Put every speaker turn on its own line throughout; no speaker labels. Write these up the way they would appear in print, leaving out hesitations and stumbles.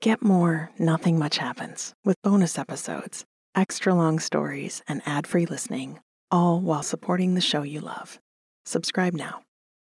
Get more Nothing Much Happens with bonus episodes, extra long stories, and ad-free listening, all while supporting the show you love. Subscribe now.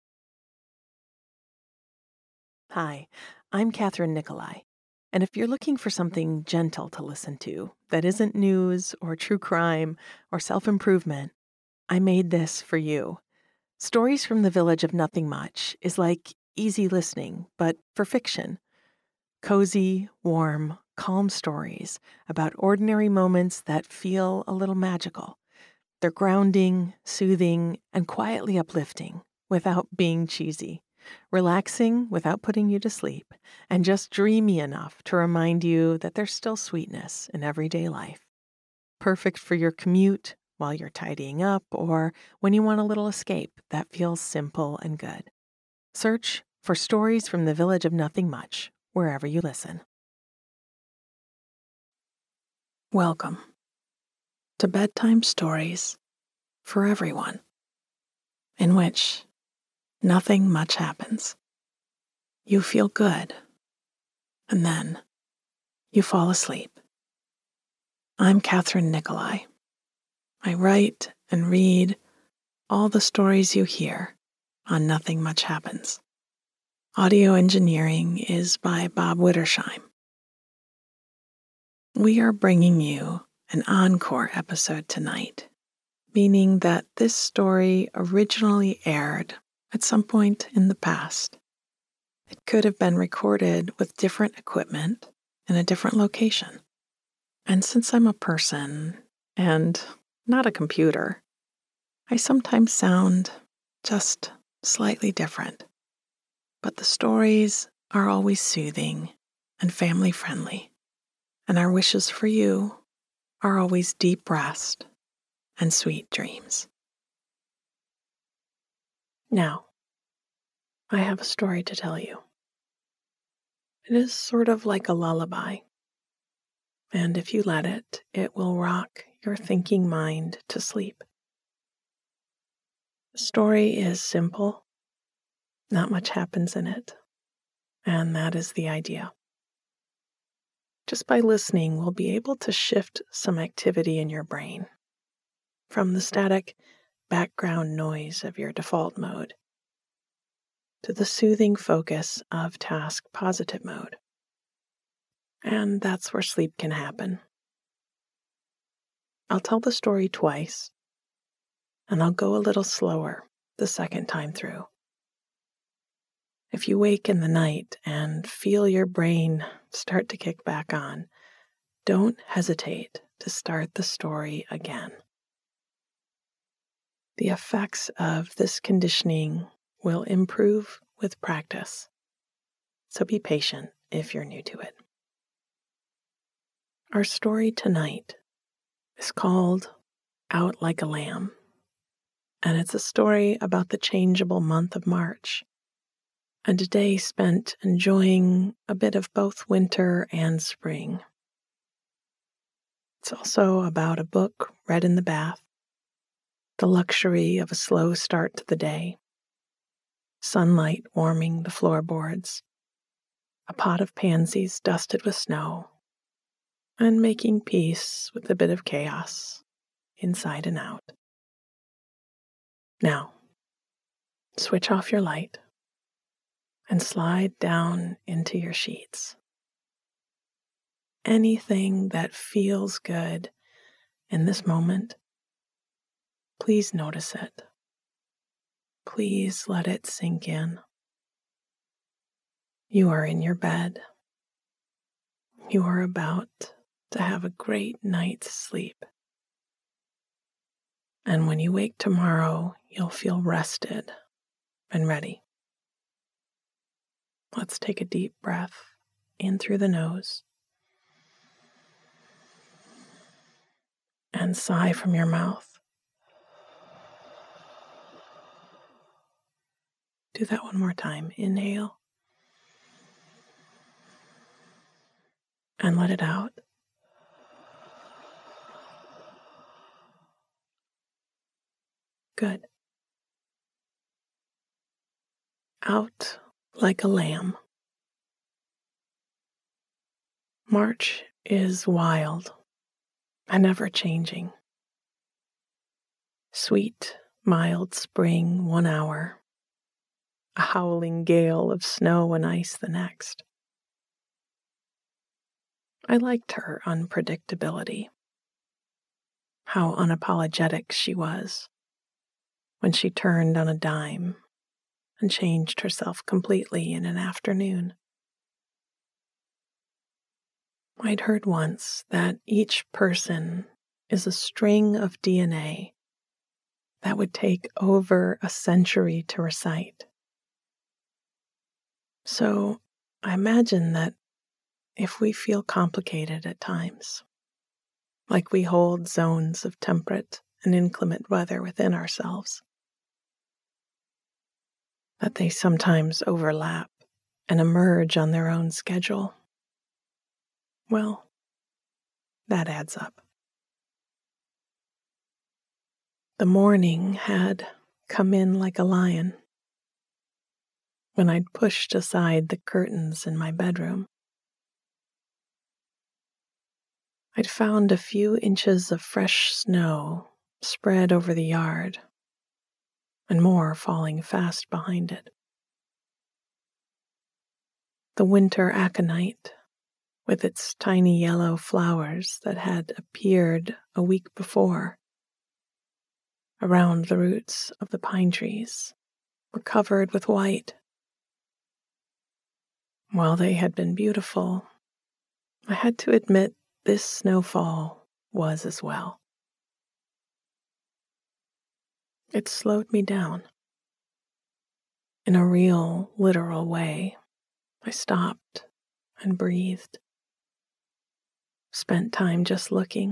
Hi, I'm Catherine Nicolai, and if you're looking for something gentle to listen to that isn't news or true crime or self-improvement, I made this for you. Stories from the Village of Nothing Much is like easy listening, but for fiction. Cozy, warm, calm stories about ordinary moments that feel a little magical. They're grounding, soothing, and quietly uplifting without being cheesy. Relaxing without putting you to sleep, and just dreamy enough to remind you that there's still sweetness in everyday life. Perfect for your commute, while you're tidying up, or when you want a little escape that feels simple and good. Search for Stories from the Village of Nothing Much wherever you listen. Welcome to Bedtime Stories for Everyone, in which nothing much happens. You feel good, and then you fall asleep. I'm Catherine Nicolai. I write and read all the stories you hear on Nothing Much Happens. Audio engineering is by Bob Wittersheim. We are bringing you an encore episode tonight, meaning that this story originally aired at some point in the past. It could have been recorded with different equipment in a different location. And since I'm a person and not a computer, I sometimes sound just slightly different. But the stories are always soothing and family-friendly, and our wishes for you are always deep rest and sweet dreams. Now, I have a story to tell you. It is sort of like a lullaby, and if you let it, it will rock your thinking mind to sleep. The story is simple, not much happens in it, and that is the idea. Just by listening, we'll be able to shift some activity in your brain from the static background noise of your default mode to the soothing focus of task positive mode. And that's where sleep can happen. I'll tell the story twice, and I'll go a little slower the second time through. If you wake in the night and feel your brain start to kick back on, don't hesitate to start the story again. The effects of this conditioning will improve with practice, so be patient if you're new to it. Our story tonight is called Out Like a Lamb, and it's a story about the changeable month of March, and a day spent enjoying a bit of both winter and spring. It's also about a book read in the bath, the luxury of a slow start to the day, sunlight warming the floorboards, a pot of pansies dusted with snow, and making peace with a bit of chaos inside and out. Now, switch off your light and slide down into your sheets. Anything that feels good in this moment, please notice it. Please let it sink in. You are in your bed. You are about to have a great night's sleep. And when you wake tomorrow, you'll feel rested and ready. Let's take a deep breath in through the nose and sigh from your mouth. Do that one more time. Inhale and let it out. Good. Out like a lamb. March is wild and ever-changing. Sweet, mild spring 1 hour, a howling gale of snow and ice the next. I liked her unpredictability, how unapologetic she was when she turned on a dime and changed herself completely in an afternoon. I'd heard once that each person is a string of DNA that would take over a century to recite. So I imagine that if we feel complicated at times, like we hold zones of temperate and inclement weather within ourselves, that they sometimes overlap and emerge on their own schedule, well, that adds up. The morning had come in like a lion when I'd pushed aside the curtains in my bedroom. I'd found a few inches of fresh snow spread over the yard, and more falling fast behind it. The winter aconite, with its tiny yellow flowers that had appeared a week before around the roots of the pine trees, were covered with white. While they had been beautiful, I had to admit this snowfall was as well. It slowed me down. In a real, literal way, I stopped and breathed, spent time just looking.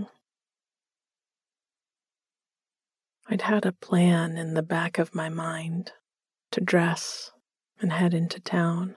I'd had a plan in the back of my mind to dress and head into town,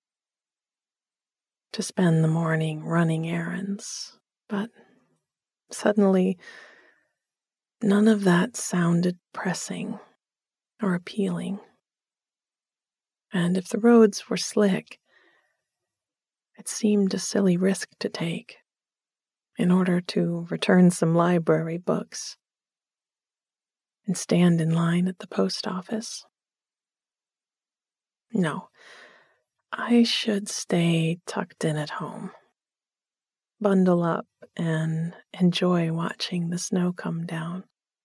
to spend the morning running errands, but suddenly none of that sounded pressing or appealing. And if the roads were slick, it seemed a silly risk to take in order to return some library books and stand in line at the post office. No, I should stay tucked in at home, bundle up, and enjoy watching the snow come down.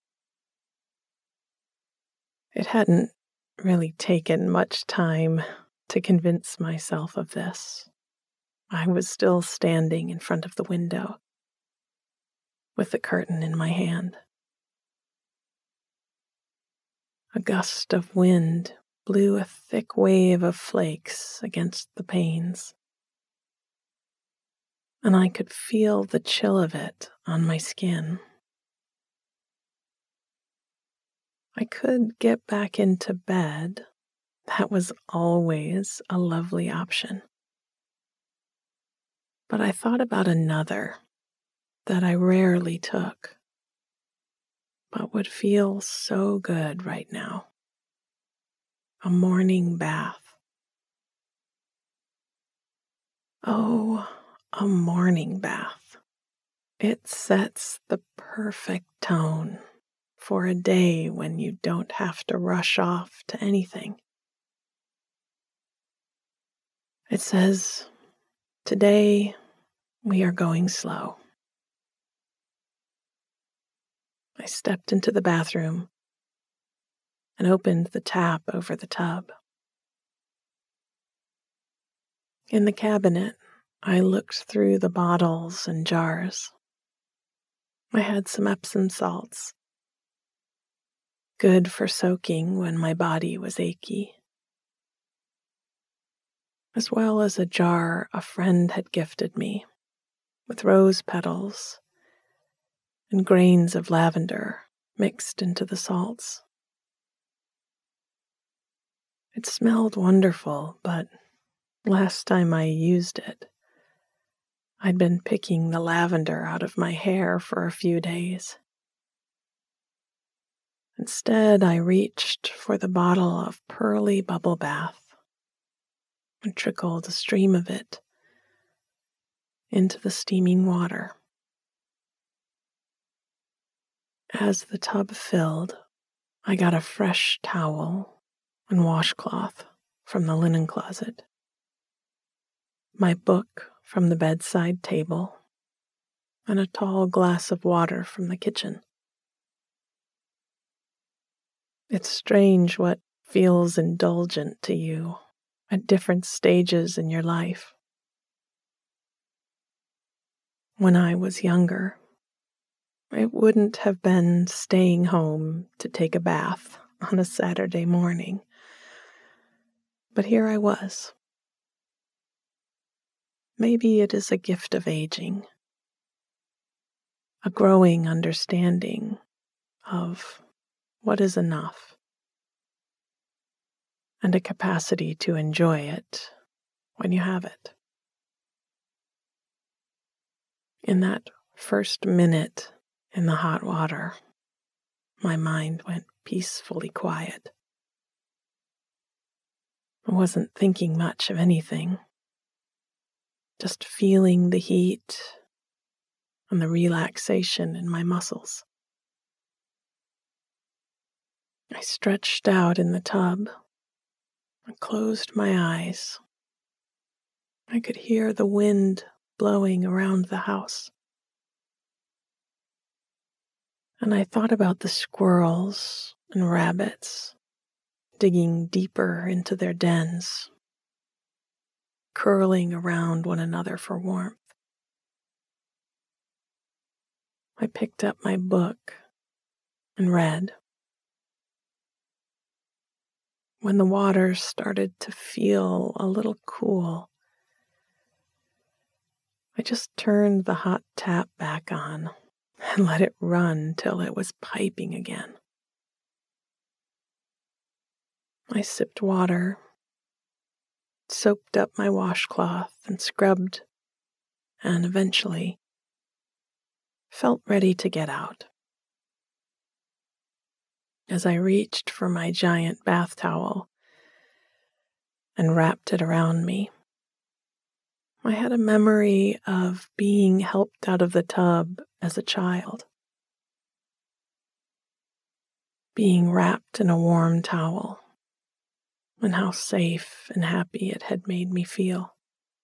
It hadn't really taken much time to convince myself of this. I was still standing in front of the window with the curtain in my hand. A gust of wind blew a thick wave of flakes against the panes, and I could feel the chill of it on my skin. I could get back into bed. That was always a lovely option. But I thought about another that I rarely took, but would feel so good right now. A morning bath. Oh, a morning bath. It sets the perfect tone for a day when you don't have to rush off to anything. It says, today we are going slow. I stepped into the bathroom and opened the tap over the tub. In the cabinet, I looked through the bottles and jars. I had some Epsom salts, good for soaking when my body was achy, as well as a jar a friend had gifted me with rose petals and grains of lavender mixed into the salts. It smelled wonderful, but last time I used it, I'd been picking the lavender out of my hair for a few days. Instead, I reached for the bottle of pearly bubble bath and trickled a stream of it into the steaming water. As the tub filled, I got a fresh towel and washcloth from the linen closet, my book from the bedside table, and a tall glass of water from the kitchen. It's strange what feels indulgent to you at different stages in your life. When I was younger, it wouldn't have been staying home to take a bath on a Saturday morning. But here I was. Maybe it is a gift of aging, a growing understanding of what is enough, and a capacity to enjoy it when you have it. In that first minute in the hot water, my mind went peacefully quiet. I wasn't thinking much of anything, just feeling the heat and the relaxation in my muscles. I stretched out in the tub and closed my eyes. I could hear the wind blowing around the house. And I thought about the squirrels and rabbits digging deeper into their dens, curling around one another for warmth. I picked up my book and read. When the water started to feel a little cool, I just turned the hot tap back on and let it run till it was piping again. I sipped water, soaked up my washcloth and scrubbed, and eventually felt ready to get out. As I reached for my giant bath towel and wrapped it around me, I had a memory of being helped out of the tub as a child, being wrapped in a warm towel, and how safe and happy it had made me feel.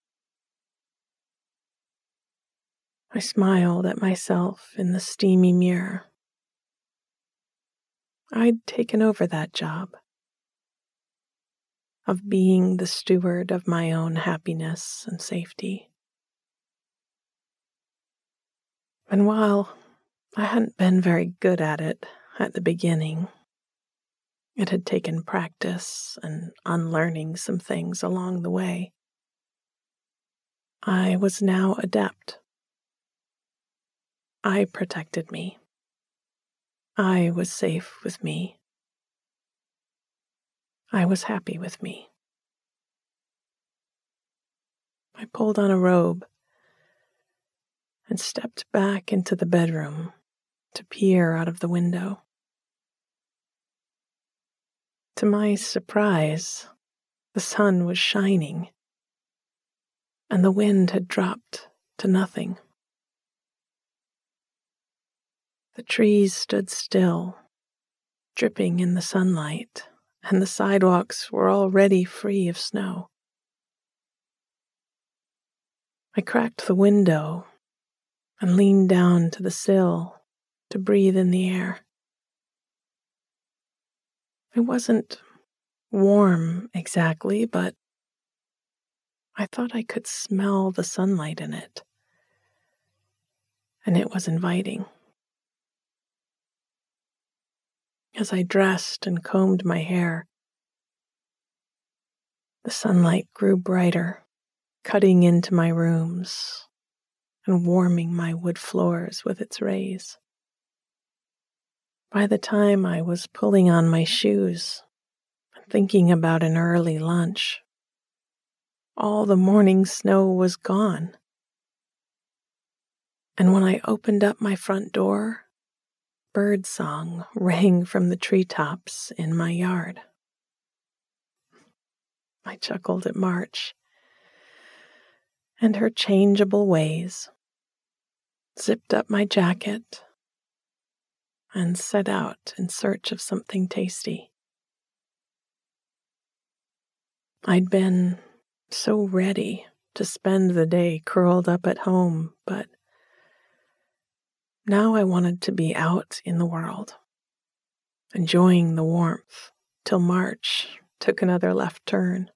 I smiled at myself in the steamy mirror. I'd taken over that job of being the steward of my own happiness and safety. And while I hadn't been very good at it at the beginning, it had taken practice and unlearning some things along the way, I was now adept. I protected me. I was safe with me. I was happy with me. I pulled on a robe and stepped back into the bedroom to peer out of the window. To my surprise, the sun was shining, and the wind had dropped to nothing. The trees stood still, dripping in the sunlight, and the sidewalks were already free of snow. I cracked the window and leaned down to the sill to breathe in the air. It wasn't warm exactly, but I thought I could smell the sunlight in it, and it was inviting. As I dressed and combed my hair, the sunlight grew brighter, cutting into my rooms and warming my wood floors with its rays. By the time I was pulling on my shoes and thinking about an early lunch, all the morning snow was gone. And when I opened up my front door, birdsong rang from the treetops in my yard. I chuckled at March and her changeable ways, zipped up my jacket, and set out in search of something tasty. I'd been so ready to spend the day curled up at home, but now I wanted to be out in the world, enjoying the warmth till March took another left turn.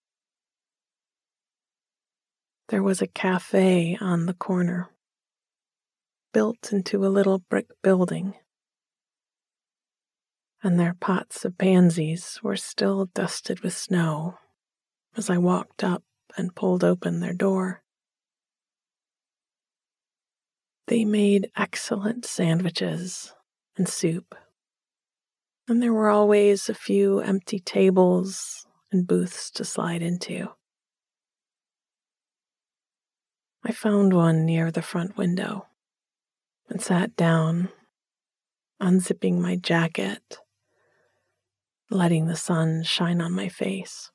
There was a cafe on the corner, built into a little brick building, and their pots of pansies were still dusted with snow as I walked up and pulled open their door. They made excellent sandwiches and soup, and there were always a few empty tables and booths to slide into. I found one near the front window and sat down, unzipping my jacket, letting the sun shine on my face.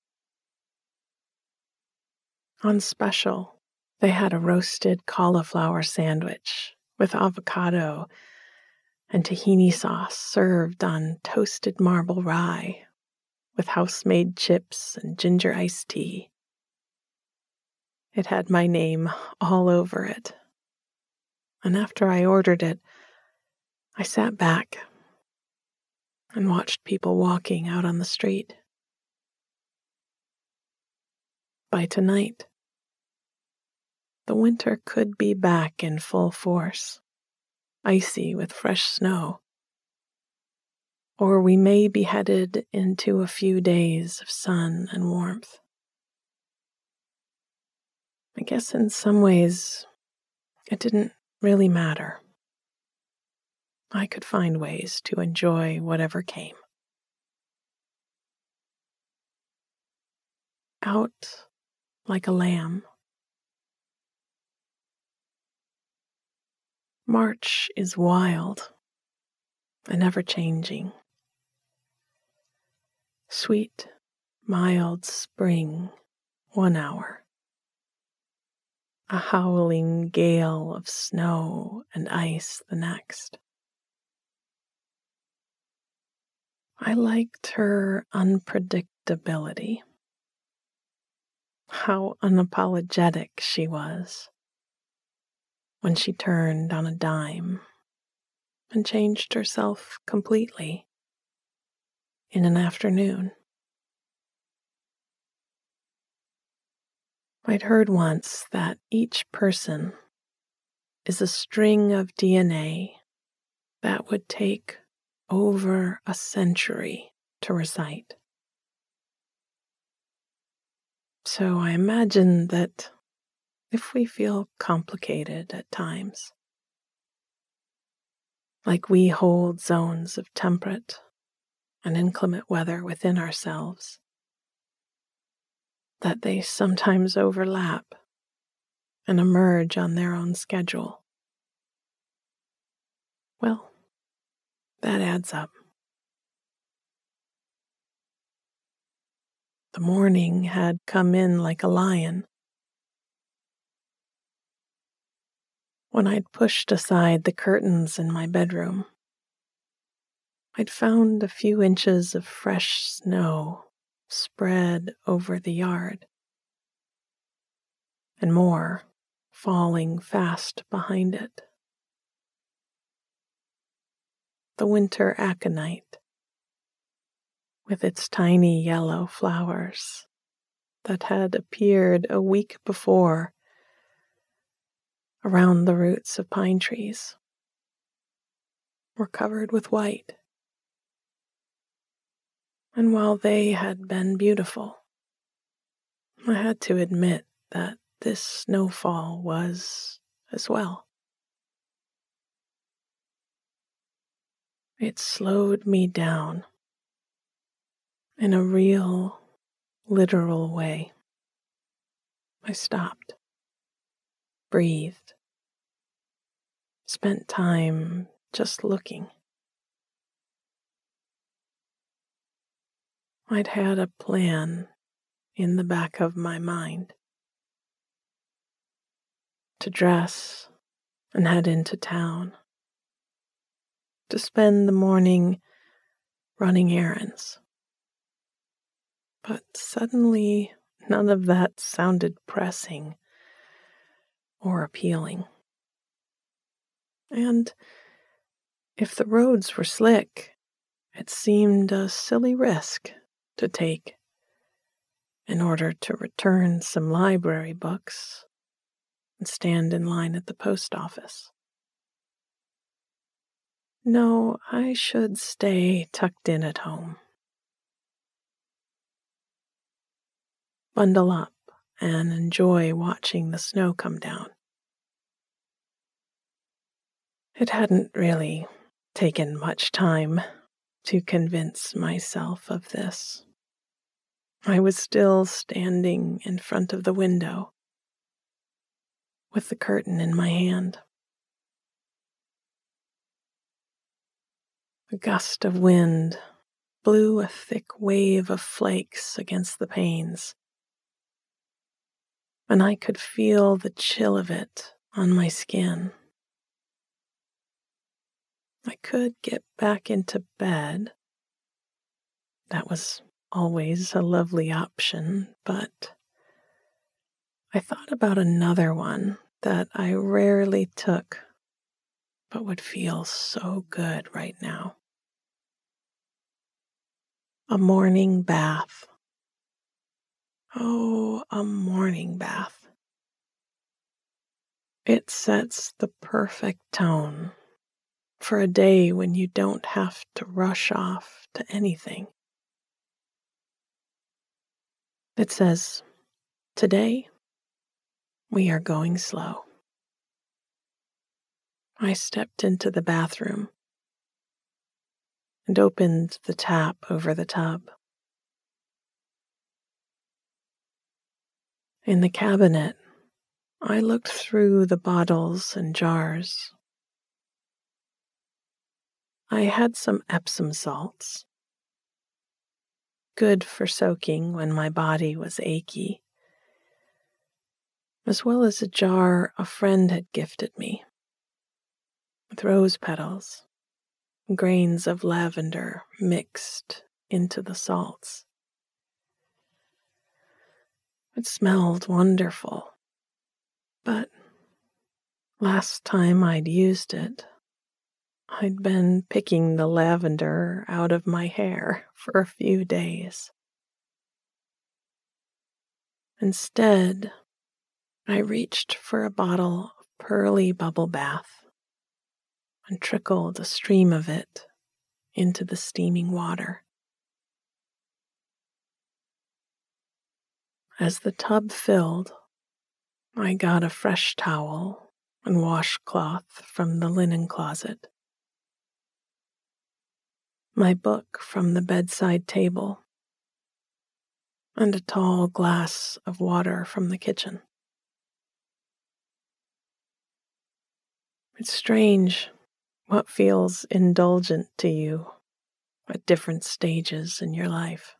On special, they had a roasted cauliflower sandwich with avocado and tahini sauce served on toasted marble rye with house-made chips and ginger iced tea. It had my name all over it. And after I ordered it, I sat back and watched people walking out on the street. By tonight, the winter could be back in full force, icy with fresh snow. Or we may be headed into a few days of sun and warmth. I guess in some ways, it didn't really matter. I could find ways to enjoy whatever came. Out like a lamb. March is wild and ever-changing. Sweet, mild spring 1 hour. A howling gale of snow and ice the next. I liked her unpredictability. How unapologetic she was when she turned on a dime and changed herself completely in an afternoon. I'd heard once that each person is a string of DNA that would take over a century to recite. So I imagine that if we feel complicated at times, like we hold zones of temperate and inclement weather within ourselves, that they sometimes overlap and emerge on their own schedule. Well, that adds up. The morning had come in like a lion. When I'd pushed aside the curtains in my bedroom, I'd found a few inches of fresh snow spread over the yard, and more falling fast behind it. The winter aconite, with its tiny yellow flowers that had appeared a week before around the roots of pine trees, were covered with white. And while they had been beautiful, I had to admit that this snowfall was as well. It slowed me down in a real, literal way. I stopped, breathed, spent time just looking. I'd had a plan in the back of my mind. to dress and head into town, to spend the morning running errands. But suddenly, none of that sounded pressing or appealing. And if the roads were slick, it seemed a silly risk to take in order to return some library books and stand in line at the post office. No, I should stay tucked in at home. Bundle up and enjoy watching the snow come down. It hadn't really taken much time to convince myself of this. I was still standing in front of the window with the curtain in my hand. A gust of wind blew a thick wave of flakes against the panes, and I could feel the chill of it on my skin. I could get back into bed. That was always a lovely option, but I thought about another one that I rarely took, but would feel so good right now. A morning bath. Oh, a morning bath. It sets the perfect tone for a day when you don't have to rush off to anything. It says, today we are going slow. I stepped into the bathroom and opened the tap over the tub. In the cabinet, I looked through the bottles and jars. I had some Epsom salts, good for soaking when my body was achy, as well as a jar a friend had gifted me, with rose petals, grains of lavender mixed into the salts. It smelled wonderful, but last time I'd used it, I'd been picking the lavender out of my hair for a few days. Instead, I reached for a bottle of pearly bubble bath and trickled a stream of it into the steaming water. As the tub filled, I got a fresh towel and washcloth from the linen closet, my book from the bedside table, and a tall glass of water from the kitchen. It's strange what feels indulgent to you at different stages in your life.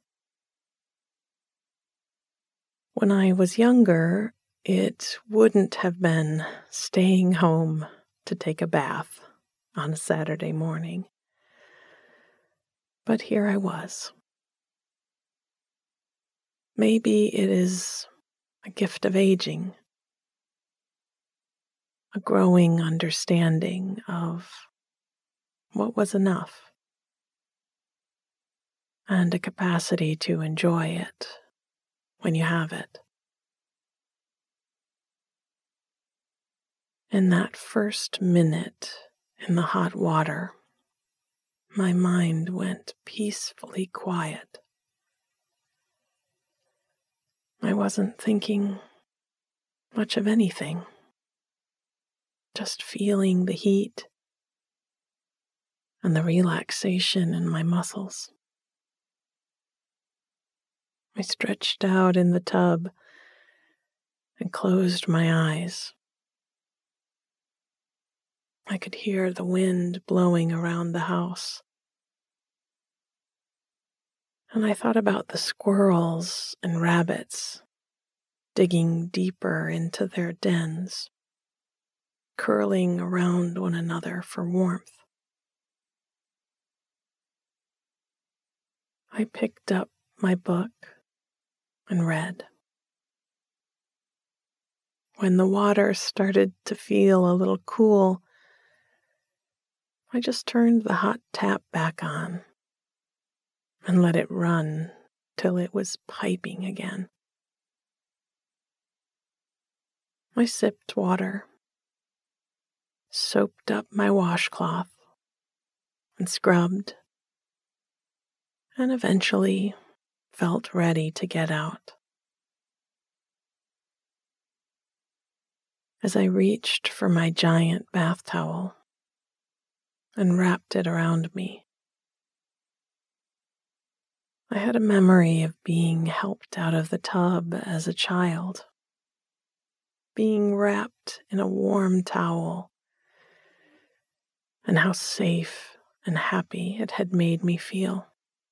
When I was younger, it wouldn't have been staying home to take a bath on a Saturday morning. But here I was. Maybe it is a gift of aging, a growing understanding of what was enough, and a capacity to enjoy it when you have it. In that first minute in the hot water, my mind went peacefully quiet. I wasn't thinking much of anything, just feeling the heat and the relaxation in my muscles. I stretched out in the tub and closed my eyes. I could hear the wind blowing around the house. And I thought about the squirrels and rabbits digging deeper into their dens. curling around one another for warmth. I picked up my book and read. When the water started to feel a little cool, I just turned the hot tap back on and let it run till it was piping again. I sipped water, soaped up my washcloth, and scrubbed, and eventually felt ready to get out. As I reached for my giant bath towel and wrapped it around me, I had a memory of being helped out of the tub as a child, being wrapped in a warm towel, and how safe and happy it had made me feel.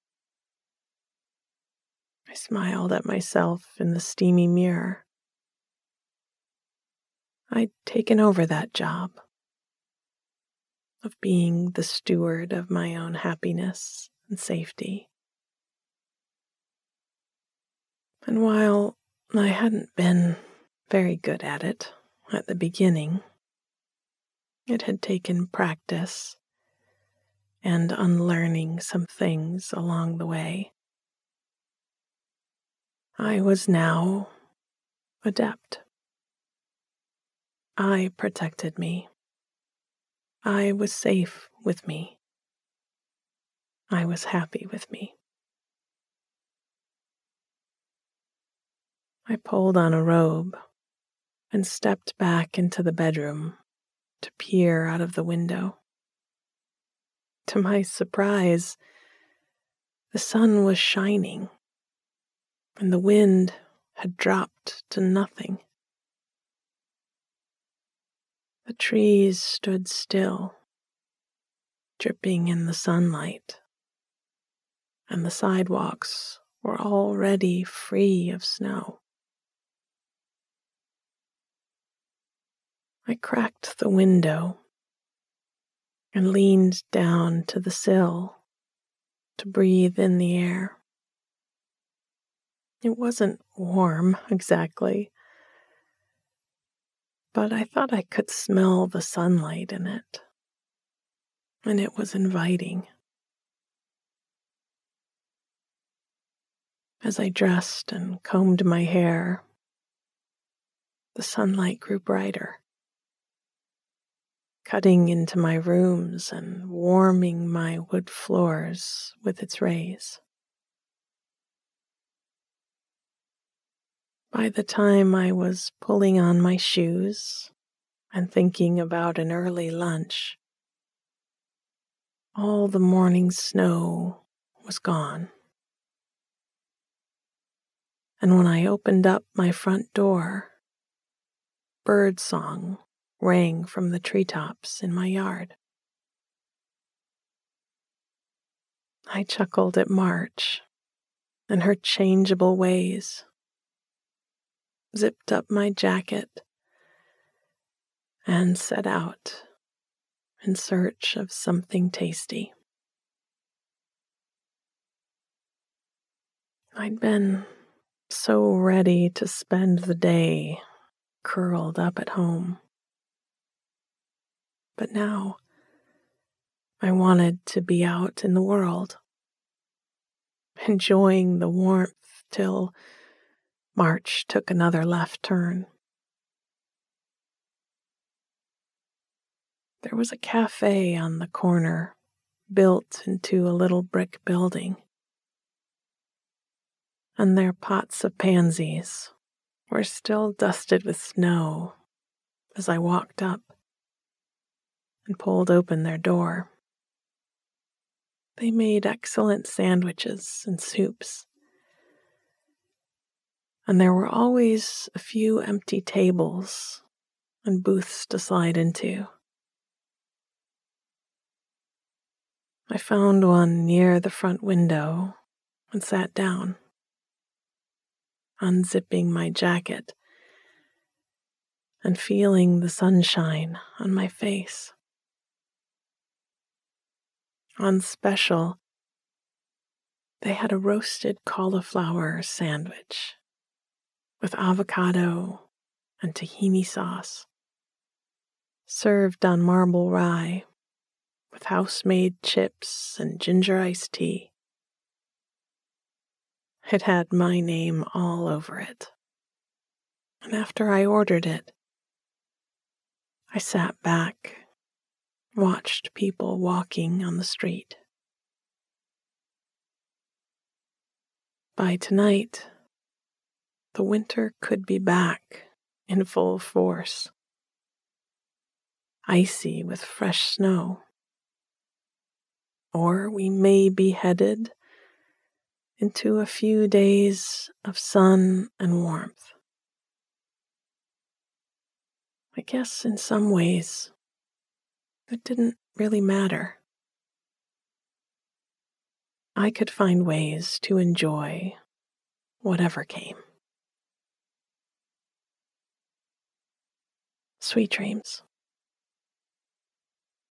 I smiled at myself in the steamy mirror. I'd taken over that job of being the steward of my own happiness and safety. And while I hadn't been very good at it at the beginning, it had taken practice and unlearning some things along the way. I was now adept. I protected me. I was safe with me. I was happy with me. I pulled on a robe and stepped back into the bedroom to peer out of the window. To my surprise, the sun was shining and the wind had dropped to nothing. The trees stood still, dripping in the sunlight, and the sidewalks were already free of snow. I cracked the window and leaned down to the sill to breathe in the air. It wasn't warm exactly, but I thought I could smell the sunlight in it, and it was inviting. As I dressed and combed my hair, the sunlight grew brighter, cutting into my rooms and warming my wood floors with its rays. By the time I was pulling on my shoes and thinking about an early lunch, all the morning snow was gone. And when I opened up my front door, birdsong rang from the treetops in my yard. I chuckled at March and her changeable ways, zipped up my jacket, and set out in search of something tasty. I'd been so ready to spend the day curled up at home. But now I wanted to be out in the world, enjoying the warmth till March took another left turn. There was a cafe on the corner, built into a little brick building, and their pots of pansies were still dusted with snow as I walked up and pulled open their door. They made excellent sandwiches and soups, and there were always a few empty tables and booths to slide into. I found one near the front window and sat down, unzipping my jacket and feeling the sunshine on my face. On special, they had a roasted cauliflower sandwich with avocado and tahini sauce, served on marble rye with house-made chips and ginger iced tea. It had my name all over it. And after I ordered it, I sat back, watched people walking on the street. By tonight, the winter could be back in full force, icy with fresh snow. Or we may be headed into a few days of sun and warmth. I guess in some ways, it didn't really matter. I could find ways to enjoy whatever came. Sweet dreams.